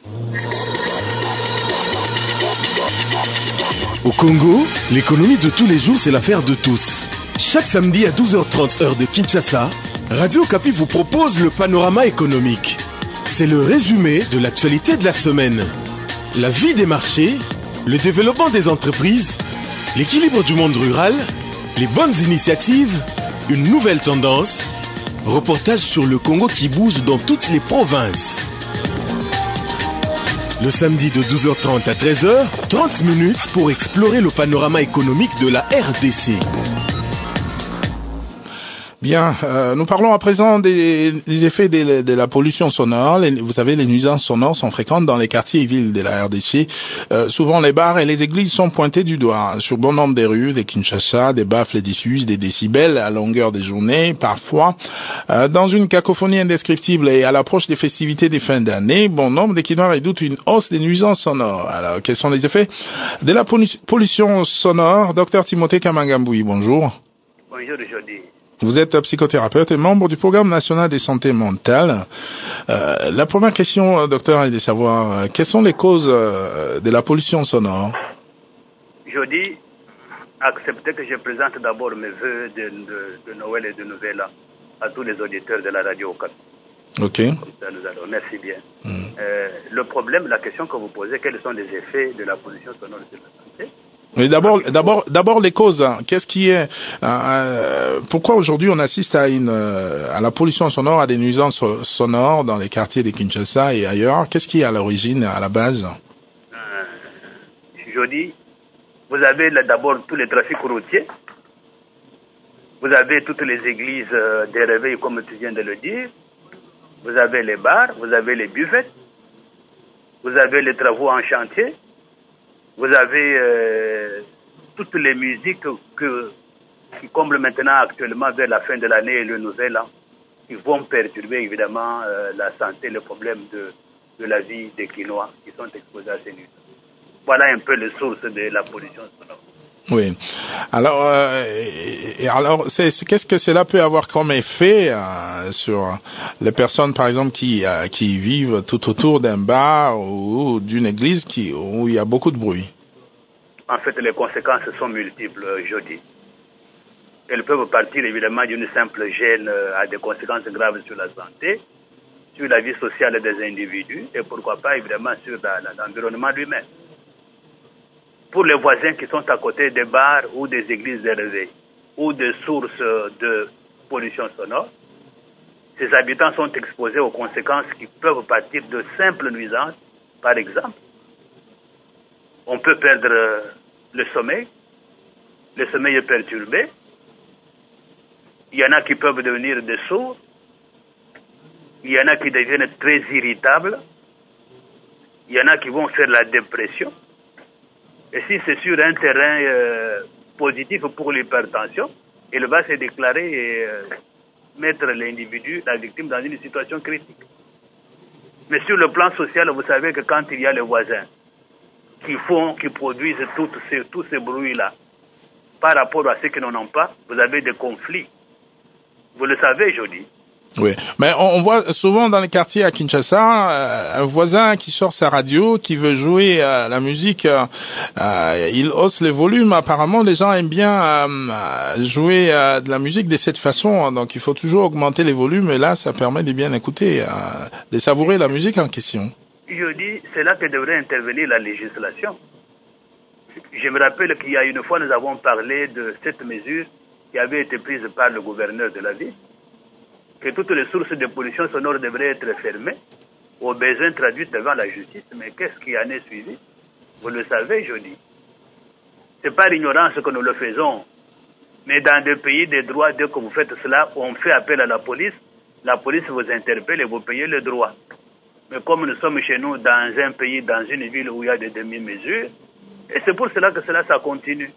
Au Congo, l'économie de tous les jours, c'est l'affaire de tous. Chaque samedi à 12h30 heure de Kinshasa, Radio Okapi vous propose le panorama économique. C'est le résumé de l'actualité de la semaine. La vie des marchés, le développement des entreprises, l'équilibre du monde rural, les bonnes initiatives, une nouvelle tendance, reportage sur le Congo qui bouge dans toutes les provinces. Le samedi de 12h30 à 13h, 30 minutes pour explorer le panorama économique de la RDC. Bien, nous parlons à présent des effets de la pollution sonore. Vous savez, les nuisances sonores sont fréquentes dans les quartiers et villes de la RDC. Souvent, les bars et les églises sont pointés du doigt. Sur bon nombre des rues de Kinshasa, des baffles diffusent des décibels à longueur de journée, parfois. Dans une cacophonie indescriptible et à l'approche des festivités des fins d'année, bon nombre d'équidens redoutent une hausse des nuisances sonores. Alors, quels sont les effets de la pollution sonore? Docteur Timothée Kamangamboui, bonjour. Bonjour, Jody. Vous êtes psychothérapeute et membre du programme national de santé mentale. La première question, docteur, est de savoir quelles sont les causes de la pollution sonore. Je dis, acceptez que je présente d'abord mes vœux de Noël et de Nouvel An à tous les auditeurs de la radio Okapi. Ok. Comme ça, nous allons. Merci bien. Le problème, la question que vous posez, quels sont les effets de la pollution sonore sur la santé? Mais d'abord les causes. Qu'est-ce qui est pourquoi aujourd'hui on assiste à la pollution sonore, à des nuisances sonores dans les quartiers de Kinshasa et ailleurs? Qu'est-ce qui est à l'origine, à la base? Je dis, vous avez d'abord tous les trafics routiers. Vous avez toutes les églises des réveils, comme tu viens de le dire. Vous avez les bars, vous avez les buffettes. Vous avez les travaux en chantier. Vous avez toutes les musiques qui comblent maintenant actuellement vers la fin de l'année et le nouvel an, qui vont perturber évidemment la santé, le problème de la vie des Quinois qui sont exposés à ces nuits. Voilà un peu les sources de la pollution sonore. Oui. Alors, qu'est-ce que cela peut avoir comme effet sur les personnes, par exemple, qui vivent tout autour d'un bar ou d'une église où il y a beaucoup de bruit? En fait, les conséquences sont multiples, je dis. Elles peuvent partir évidemment d'une simple gêne à des conséquences graves sur la santé, sur la vie sociale des individus et pourquoi pas évidemment sur l'environnement lui-même. Pour les voisins qui sont à côté des bars ou des églises de réveil ou des sources de pollution sonore, ces habitants sont exposés aux conséquences qui peuvent partir de simples nuisances. Par exemple, on peut perdre le sommeil est perturbé, il y en a qui peuvent devenir des sourds, il y en a qui deviennent très irritables, il y en a qui vont faire la dépression. Et si c'est sur un terrain positif pour l'hypertension, il va se déclarer et mettre l'individu, la victime, dans une situation critique. Mais sur le plan social, vous savez que quand il y a les voisins qui produisent tous ces bruits-là, par rapport à ceux qui n'en ont pas, vous avez des conflits. Vous le savez, je dis. Oui, mais on voit souvent dans les quartiers à Kinshasa un voisin qui sort sa radio, qui veut jouer la musique, il hausse les volumes. Apparemment, les gens aiment bien jouer de la musique de cette façon, donc il faut toujours augmenter les volumes et là, ça permet de bien écouter, de savourer la musique en question. Je dis, c'est là que devrait intervenir la législation. Je me rappelle qu'il y a une fois, nous avons parlé de cette mesure qui avait été prise par le gouverneur de la ville, que toutes les sources de pollution sonore devraient être fermées, aux besoins traduits devant la justice. Mais qu'est-ce qui en est suivi? Vous le savez, je dis. C'est par ignorance que nous le faisons. Mais dans des pays des droits, dès que vous faites cela, on fait appel à la police vous interpelle et vous payez le droit. Mais comme nous sommes chez nous dans un pays, dans une ville où il y a des demi-mesures, et c'est pour cela que ça continue.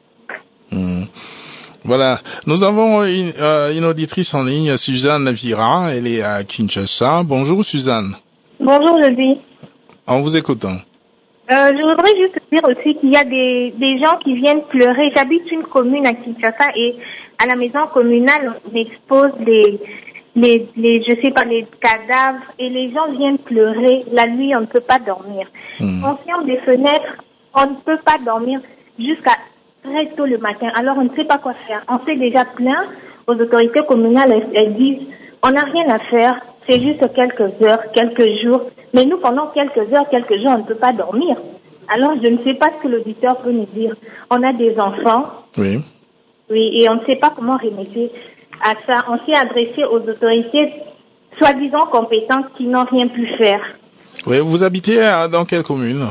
Voilà. Nous avons une auditrice en ligne, Suzanne Vira. Elle est à Kinshasa. Bonjour, Suzanne. Bonjour, Jody. En vous écoutant. Je voudrais juste dire aussi qu'il y a des gens qui viennent pleurer. J'habite une commune à Kinshasa et à la maison communale, on expose des je sais pas, les cadavres, et les gens viennent pleurer. La nuit, on ne peut pas dormir. On ferme les fenêtres, on ne peut pas dormir jusqu'à très tôt le matin. Alors, on ne sait pas quoi faire. On s'est déjà plaint aux autorités communales. Elles disent, on n'a rien à faire. C'est juste quelques heures, quelques jours. Mais nous, pendant quelques heures, quelques jours, on ne peut pas dormir. Alors, je ne sais pas ce que l'auditeur peut nous dire. On a des enfants. Oui. Oui, et on ne sait pas comment remédier à ça. On s'est adressé aux autorités soi-disant compétentes qui n'ont rien pu faire. Oui, vous habitez dans quelle commune?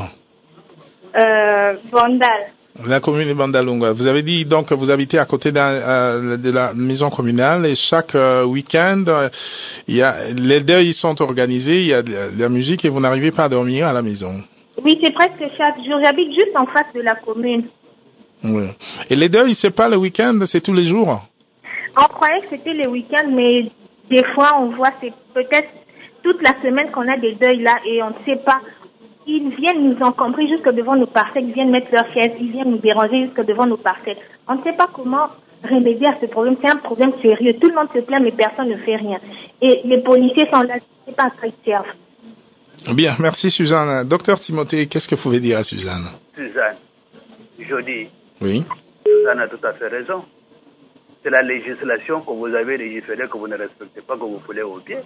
Bandal. La commune de Bandalunga. Vous avez dit donc que vous habitez à côté de la maison communale et chaque week-end, les deuils sont organisés, il y a de la musique et vous n'arrivez pas à dormir à la maison. Oui, c'est presque chaque jour. J'habite juste en face de la commune. Oui. Et les deuils, c'est pas le week-end, c'est tous les jours? On croyait que c'était les week-ends, mais des fois, on voit, c'est peut-être toute la semaine qu'on a des deuils là et on ne sait pas. Ils viennent nous encombrer jusque devant nos parcelles, ils viennent mettre leurs chaises, ils viennent nous déranger jusque devant nos parcelles. On ne sait pas comment remédier à ce problème. C'est un problème sérieux. Tout le monde se plaint, mais personne ne fait rien. Et les policiers sont là, je ne sais pas à quoi ils servent. Bien, merci Suzanne. Docteur Timothée, qu'est-ce que vous pouvez dire à Suzanne? Suzanne, je dis, oui. Suzanne a tout à fait raison. C'est la législation que vous avez légiférée que vous ne respectez pas, que vous foulez au pied.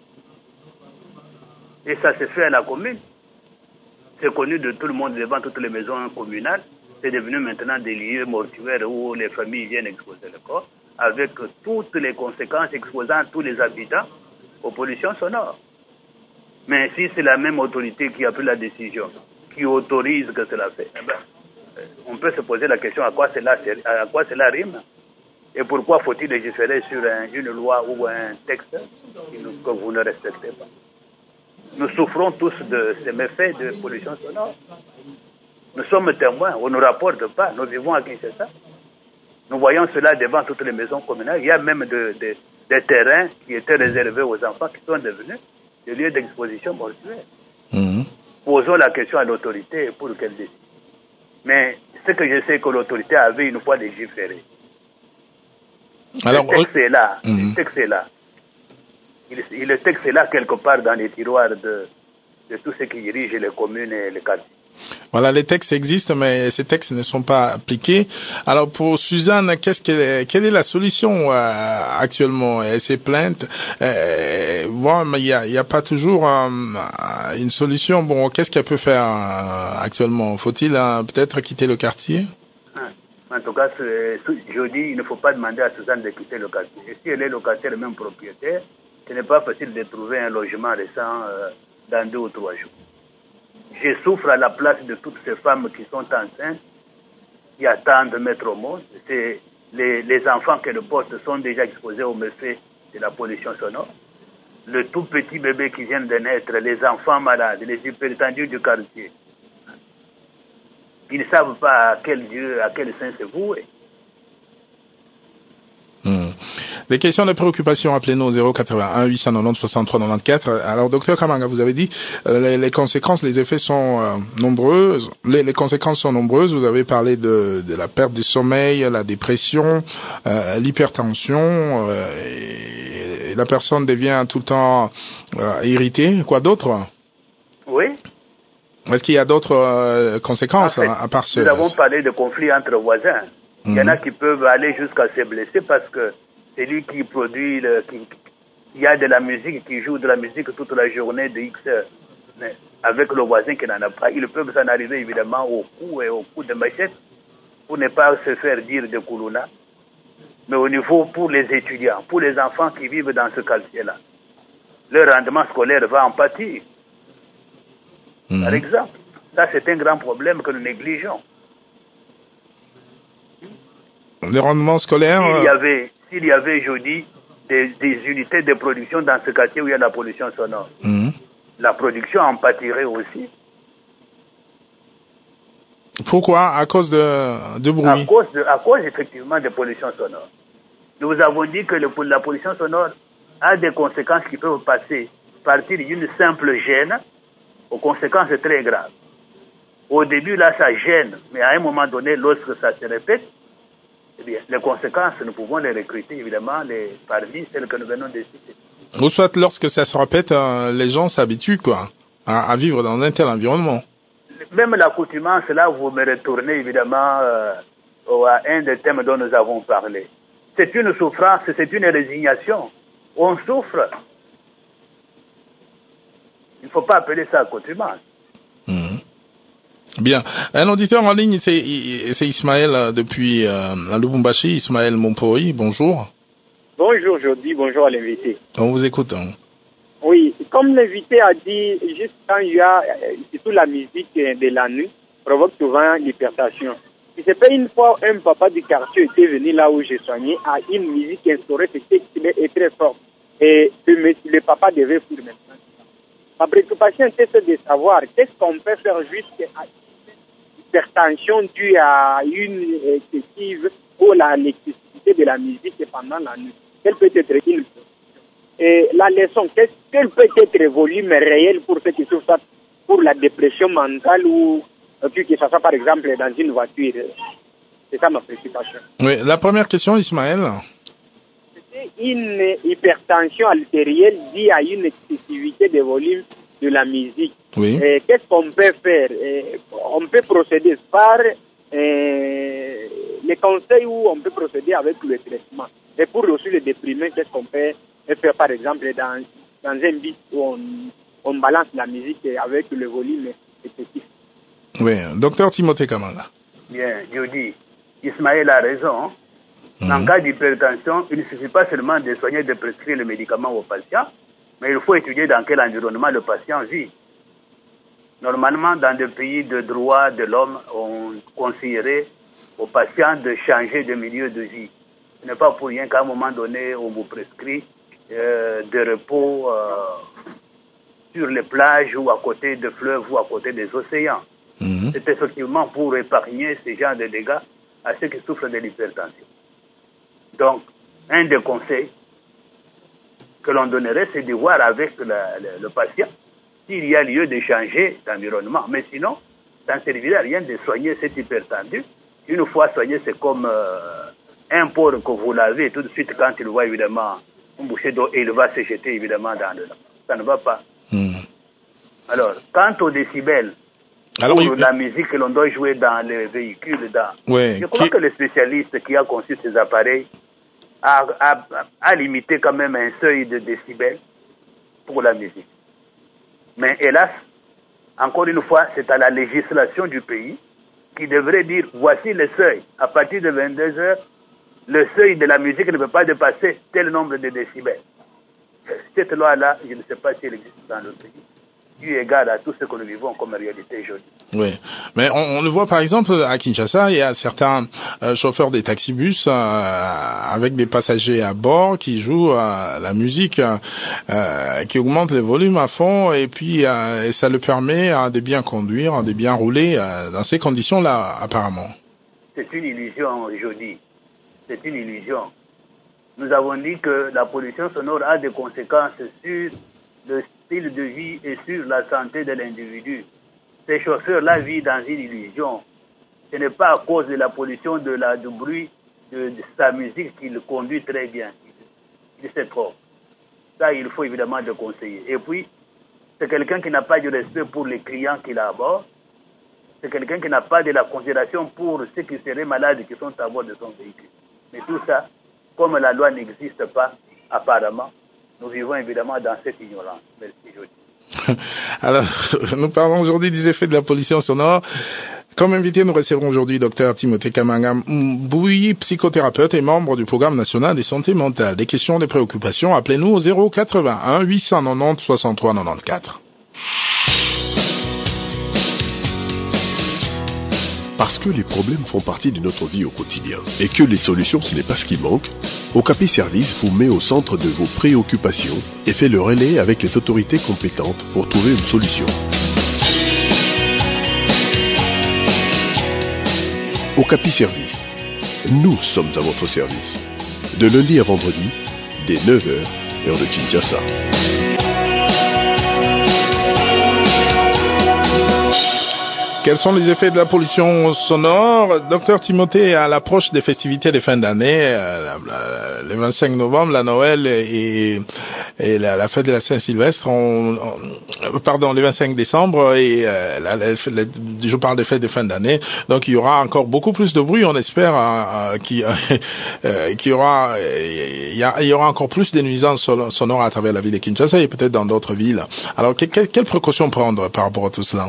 Et ça se fait à la commune. C'est connu de tout le monde devant toutes les maisons communales. C'est devenu maintenant des lieux mortuaires où les familles viennent exposer le corps, avec toutes les conséquences exposant tous les habitants aux pollutions sonores. Mais si c'est la même autorité qui a pris la décision, qui autorise que cela fait, eh ben, on peut se poser la question à quoi cela rime. Et pourquoi faut-il légiférer sur une loi ou un texte que vous ne respectez pas? Nous souffrons tous de ces méfaits de pollution sonore. Nous sommes témoins, on ne nous rapporte pas, nous vivons à Kinshasa. Nous voyons cela devant toutes les maisons communales. Il y a même des terrains qui étaient réservés aux enfants qui sont devenus des lieux d'exposition mortuaire. Posons la question à l'autorité pour qu'elle décide. Mais ce que je sais que l'autorité avait une fois légiféré. Alors, le texte est là. Le texte est là. Le texte est là quelque part dans les tiroirs de tous ceux qui dirigent les communes et les quartiers. Voilà, les textes existent, mais ces textes ne sont pas appliqués. Alors, pour Suzanne, quelle est la solution actuellement? Elle s'est plainte. Bon, il y a pas toujours une solution. Bon, qu'est-ce qu'elle peut faire actuellement? Faut-il peut-être quitter le quartier? En tout cas, je dis, il ne faut pas demander à Suzanne de quitter le quartier. Et si elle est locataire, même propriétaire, ce n'est pas facile de trouver un logement récent dans 2 ou 3 jours. Je souffre à la place de toutes ces femmes qui sont enceintes, qui attendent de mettre au monde. Les enfants qu'elles portent sont déjà exposés aux méfaits de la pollution sonore. Le tout petit bébé qui vient de naître, les enfants malades, les hypertendus du quartier. Ils ne savent pas à quel Dieu, à quel saint se vouer. Des questions de préoccupation, appelez-nous au 081 890 63 94. Alors, docteur Kamanga, vous avez dit les conséquences, les effets sont nombreuses. Les conséquences sont nombreuses. Vous avez parlé de la perte du sommeil, la dépression, l'hypertension. Et la personne devient tout le temps irritée. Quoi d'autre? Oui. Est-ce qu'il y a d'autres conséquences en fait, à part ce... Nous avons parlé de conflits entre voisins. Il y en a qui peuvent aller jusqu'à se blesser parce que c'est lui qui produit, il y a de la musique, qui joue de la musique toute la journée de X heures. Mais avec le voisin qui n'en a pas, ils peuvent s'en arriver évidemment au cou et au coup de machette pour ne pas se faire dire de Koulouna. Mais au niveau pour les étudiants, pour les enfants qui vivent dans ce quartier-là, leur rendement scolaire va en pâtir. Par exemple, ça c'est un grand problème que nous négligeons. Le rendement scolaire... S'il y avait, je dis, des unités de production dans ce quartier où il y a la pollution sonore, la production en pâtirait aussi. Pourquoi? À cause de bruit? À cause effectivement de pollution sonore. Nous avons dit que la pollution sonore a des conséquences qui peuvent partir d'une simple gêne aux conséquences très graves. Au début, là, ça gêne, mais à un moment donné, lorsque ça se répète, eh bien, les conséquences, nous pouvons les recruter, évidemment, parmi celles que nous venons de citer. Ou soit lorsque ça se répète, les gens s'habituent quoi à vivre dans un tel environnement. Même l'accoutumance, là, vous me retournez évidemment à un des thèmes dont nous avons parlé. C'est une souffrance, c'est une résignation. On souffre. Il ne faut pas appeler ça accoutumance. Bien. Un auditeur en ligne, c'est Ismaël depuis Lubumbashi. Ismaël Mompori, bonjour. Bonjour Jody, bonjour à l'invité. On vous écoute. Oui, comme l'invité a dit, juste quand il y a surtout la musique de la nuit, provoque souvent l'hypertension. Si c'est pas une fois un papa du quartier était venu là où j'ai soigné à une musique instaurée, c'était très fort. Et le papa devait fuir maintenant. Ma préoccupation c'est de savoir qu'est-ce qu'on peut faire juste à hypertension due à une excessive ou l'électricité de la musique pendant la nuit. Quelle peut être une et la leçon, quel peut être le volume réel pour ce qui soit pour la dépression mentale ou que ça soit par exemple dans une voiture. C'est ça ma préoccupation. Oui, la première question, Ismaël. C'est une hypertension artérielle due à une excessivité de volume de la musique. Oui. Qu'est-ce qu'on peut faire? On peut procéder par les conseils ou on peut procéder avec le traitement. Et pour aussi le déprimer, qu'est-ce qu'on peut faire par exemple dans un beat où on balance la musique avec le volume excessif. Oui, docteur Timothée Kamanga. Bien, je dis, Ismaël a raison. En cas d'hypertension, il ne suffit pas seulement de soigner, de prescrire le médicament au patient, mais il faut étudier dans quel environnement le patient vit. Normalement, dans des pays de droit de l'homme, on conseillerait aux patients de changer de milieu de vie. Ce n'est pas pour rien qu'à un moment donné, on vous prescrit de repos sur les plages ou à côté de fleuves ou à côté des océans. C'est effectivement pour épargner ces genres de dégâts à ceux qui souffrent de l'hypertension. Donc, un des conseils que l'on donnerait, c'est de voir avec le patient s'il y a lieu de changer d'environnement. Mais sinon, ça ne servirait à rien de soigner cet hypertendu. Une fois soigné, c'est comme un porc que vous lavez tout de suite quand il voit évidemment une bouchée d'eau et il va se jeter évidemment dans le lac. Ça ne va pas. Alors, quant aux décibels, pour la musique que l'on doit jouer dans les véhicules, je crois que le spécialiste qui a conçu ces appareils a limité quand même un seuil de décibels pour la musique. Mais hélas, encore une fois, c'est à la législation du pays qui devrait dire voici le seuil. À partir de 22 heures, le seuil de la musique ne peut pas dépasser tel nombre de décibels. Cette loi-là, je ne sais pas si elle existe dans le pays, eu égard à tout ce que nous vivons comme réalité aujourd'hui. Oui, mais on le voit par exemple à Kinshasa, il y a certains chauffeurs des taxibus avec des passagers à bord qui jouent la musique, qui augmente les volumes à fond et puis et ça le permet de bien conduire, de bien rouler dans ces conditions-là apparemment. C'est une illusion aujourd'hui. C'est une illusion. Nous avons dit que la pollution sonore a des conséquences sur le style de vie et sur la santé de l'individu. Ces chauffeurs-là vivent dans une illusion. Ce n'est pas à cause de la pollution du bruit de sa musique qu'il conduit très bien. Il se trompe. Ça, il faut évidemment le conseiller. Et puis, c'est quelqu'un qui n'a pas de respect pour les clients qu'il a à bord. C'est quelqu'un qui n'a pas de la considération pour ceux qui seraient malades et qui sont à bord de son véhicule. Mais tout ça, comme la loi n'existe pas, apparemment, nous vivons évidemment dans cette ignorance. Merci, Jody. Alors, nous parlons aujourd'hui des effets de la pollution sonore. Comme invité, nous recevrons aujourd'hui Dr Timothée Kamanga Mbouyi, psychothérapeute et membre du programme national de santé mentale. Des questions, des préoccupations, appelez-nous au 081 890 63 94. Parce que les problèmes font partie de notre vie au quotidien et que les solutions, ce n'est pas ce qui manque, Okapi Service vous met au centre de vos préoccupations et fait le relais avec les autorités compétentes pour trouver une solution. Okapi Service. Nous sommes à votre service. De lundi à vendredi, dès 9h, heure de Kinshasa. Quels sont les effets de la pollution sonore? Docteur Timothée, à l'approche des festivités de fin d'année, le 25 novembre, la Noël et la fête de la Saint-Sylvestre, le 25 décembre et je parle des fêtes de fin d'année. Donc il y aura encore beaucoup plus de bruit, on espère qu'il y aura encore plus de nuisances sonores à travers la ville de Kinshasa et peut-être dans d'autres villes. Alors quelles précautions prendre par rapport à tout cela?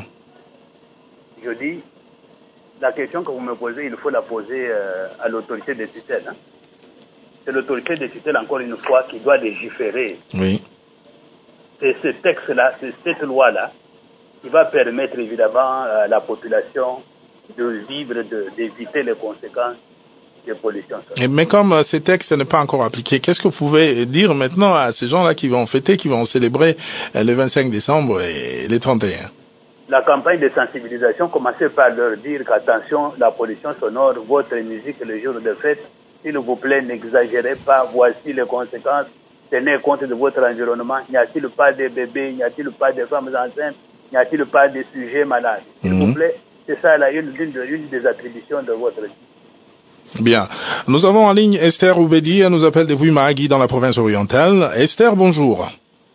Je dis, la question que vous me posez, il faut la poser à l'autorité de tutelle. Hein. C'est l'autorité de tutelle, encore une fois, qui doit légiférer. Oui. C'est ce texte-là, c'est cette loi-là, qui va permettre évidemment à la population de vivre, d'éviter les conséquences des pollutions sonores. Mais comme ces textes n'est pas encore appliqué, qu'est-ce que vous pouvez dire maintenant à ces gens-là qui vont fêter, qui vont célébrer le 25 décembre et les 31? La campagne de sensibilisation commençait par leur dire qu'attention, la pollution sonore, votre musique le jour de fête, s'il vous plaît, n'exagérez pas, voici les conséquences, tenez compte de votre environnement, n'y a-t-il pas de bébés, n'y a-t-il pas de femmes enceintes, n'y a-t-il pas de sujets malades? S'il vous plaît, c'est ça là, une des attributions de votre vie. Bien. Nous avons en ligne Esther Oubedi, elle nous appelle de Wuimagi dans la province orientale. Esther, bonjour.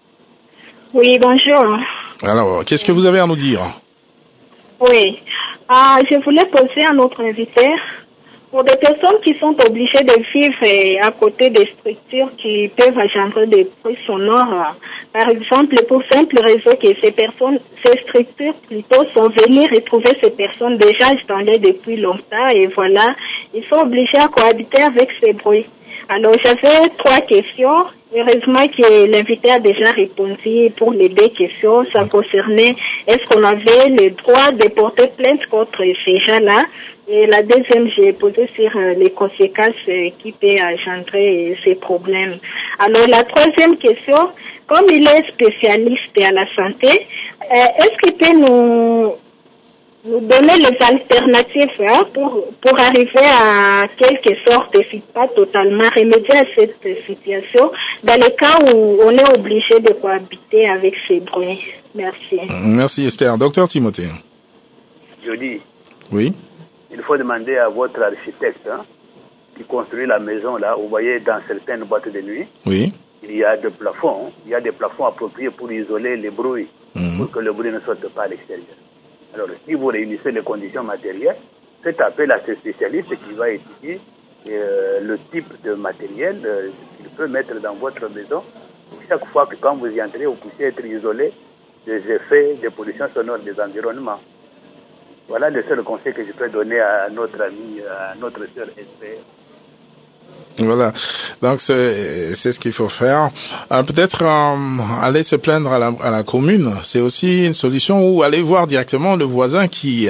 Oui, bonjour. Alors, qu'est-ce que vous avez à nous dire? Oui, je voulais poser à notre invité, pour des personnes qui sont obligées de vivre à côté des structures qui peuvent engendrer des bruits sonores, par exemple, pour simple raison que ces structures plutôt sont venues retrouver ces personnes déjà installées depuis longtemps et voilà, ils sont obligés à cohabiter avec ces bruits. Alors, j'avais 3 questions. Heureusement que l'invité a déjà répondu pour les 2 questions. Ça concernait est-ce qu'on avait le droit de porter plainte contre ces gens-là. Et la deuxième, j'ai posé sur les conséquences qui peuvent engendrer ces problèmes. Alors, la troisième question, comme il est spécialiste à la santé, est-ce qu'il peut nous donner les alternatives pour arriver à quelque sorte, si pas totalement remédier à cette situation, dans le cas où on est obligé de cohabiter avec ces bruits. Merci. Merci Esther. Docteur Timothée. Je dis. Oui. Il faut demander à votre architecte qui construit la maison là. Vous voyez dans certaines boîtes de nuit. Oui. Il y a des plafonds. Il y a des plafonds appropriés pour isoler les bruits, pour que le bruit ne sorte pas à l'extérieur. Alors, si vous réunissez les conditions matérielles, faites appel à ce spécialiste qui va étudier le type de matériel qu'il peut mettre dans votre maison. Chaque fois que quand vous y entrez, vous puissiez être isolé des effets de pollution sonore des environnements. Voilà le seul conseil que je peux donner à notre ami, à notre sœur Esther. Voilà, donc c'est ce qu'il faut faire. Peut-être aller se plaindre à la commune, c'est aussi une solution, ou aller voir directement le voisin qui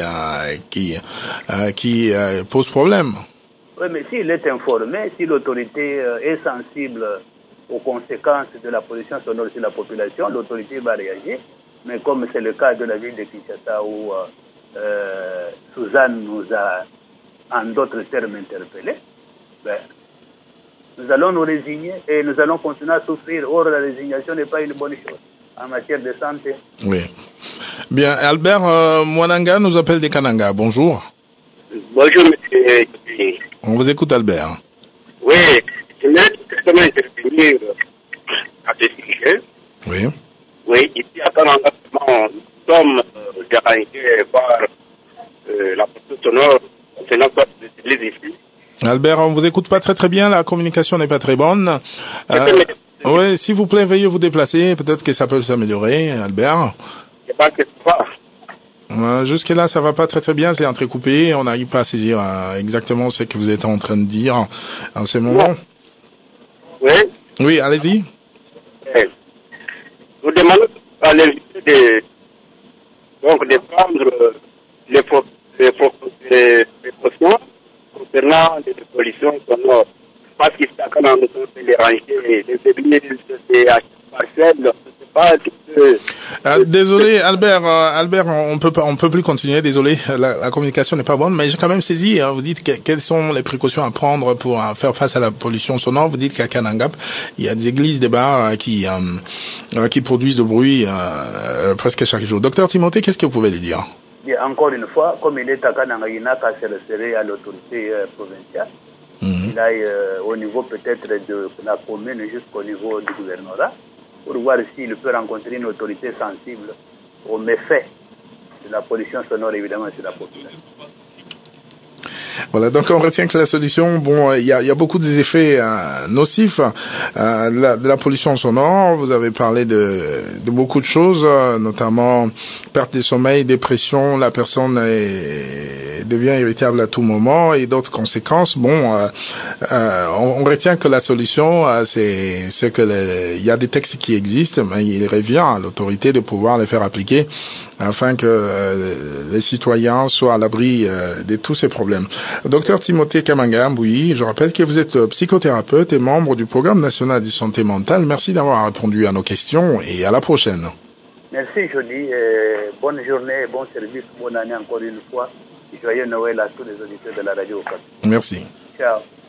pose problème. Oui, mais s'il est informé, si l'autorité est sensible aux conséquences de la pollution sonore sur la population, l'autorité va réagir. Mais comme c'est le cas de la ville de Kinshasa où Suzanne nous a en d'autres termes interpellés, nous allons nous résigner et nous allons continuer à souffrir. Or, la résignation n'est pas une bonne chose en matière de santé. Oui. Bien, Albert Mwananga nous appelle des Kananga. Bonjour. Bonjour, monsieur. On vous écoute, Albert. Oui, je voulais justement intervenir à ce sujet. Oui. Oui, ici à Kananga, nous sommes dérangés par la pollution sonore concernant les ici. Albert, on vous écoute pas très bien, la communication n'est pas très bonne. Oui, s'il vous plaît, veuillez vous déplacer, peut-être que ça peut s'améliorer, Albert. Je pense que c'est pas. Jusque-là, ça va pas très bien, c'est entrecoupé, on n'arrive pas à saisir exactement ce que vous êtes en train de dire en ce moment. Oui. Oui, allez-y. Nous demandons à l'invité de prendre les précautions concernant les pollutions sonores. Parce qu'ici, quand on est dérangé, les bébés, c'est à parcelle, c'est pas tout. Désolé, Albert, on peut plus continuer, désolé, la communication n'est pas bonne, mais j'ai quand même saisi, vous dites quelles sont les précautions à prendre pour faire face à la pollution sonore. Vous dites qu'à Kanangap, il y a des églises, des bars qui produisent du bruit presque chaque jour. Docteur Timothée, qu'est-ce que vous pouvez lui dire? Et encore une fois, comme il est à Kanangayina, qu'à se référer à l'autorité provinciale, il aille au niveau peut-être de la commune jusqu'au niveau du gouvernorat, pour voir s'il peut rencontrer une autorité sensible aux méfaits de la pollution sonore, évidemment, sur la population. Voilà, donc on retient que la solution, bon, il y a beaucoup d'effets nocifs de la pollution sonore. Vous avez parlé de beaucoup de choses, notamment perte de sommeil, dépression, la personne devient irritable à tout moment et d'autres conséquences. Bon, on retient que la solution, c'est que il y a des textes qui existent, mais il revient à l'autorité de pouvoir les faire appliquer afin que les citoyens soient à l'abri de tous ces problèmes. Docteur Timothée Kamanga Mbouyi, je rappelle que vous êtes psychothérapeute et membre du Programme national de santé mentale. Merci d'avoir répondu à nos questions et à la prochaine. Merci Jody, bonne journée, bon service, bonne année encore une fois. Joyeux Noël à tous les auditeurs de la radio. Merci. Ciao.